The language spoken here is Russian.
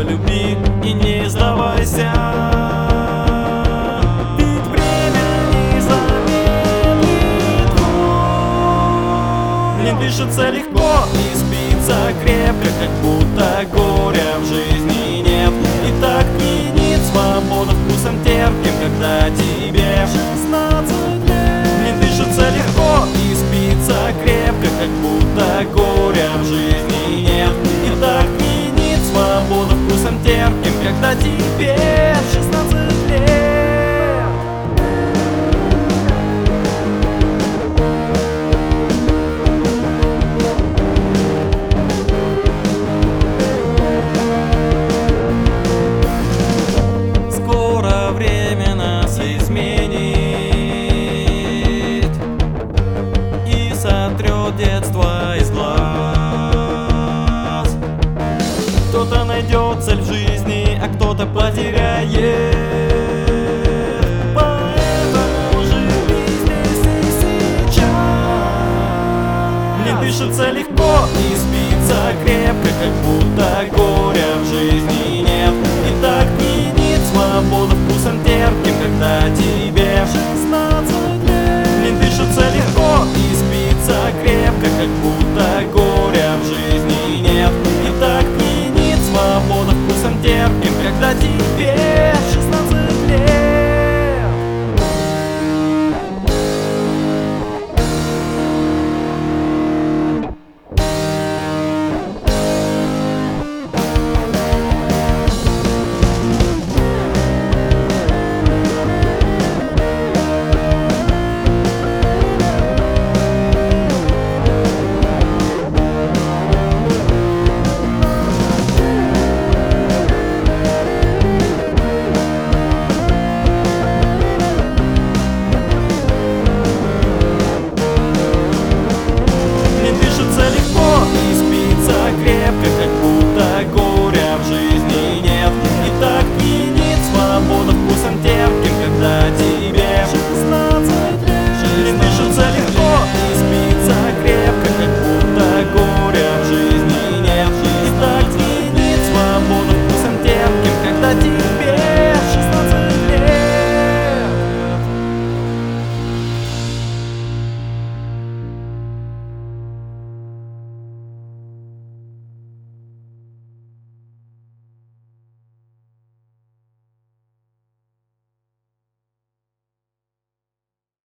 полюби и не сдавайся. Ведь время не замедлит ход. Не дышится легко и спится крепко, как будто горя в жизни нет. И так пьянит свобода вкусом терпким, когда тебе 16 лет. Не дышится легко и спится крепко, как будто горя в жизни нет. И так пьянит свобода вкусом терпким, когда тебе 16 лет. Скоро время нас изменит и сотрет детство из глаз. Кто-то найдет цель в жизни, а кто-то потеряет. Поэтому живи здесь и сейчас. Не дышится легко и спится крепко, как будто горя в жизни нет. И так пьянит свобода вкусом терпким, когда тебе 16.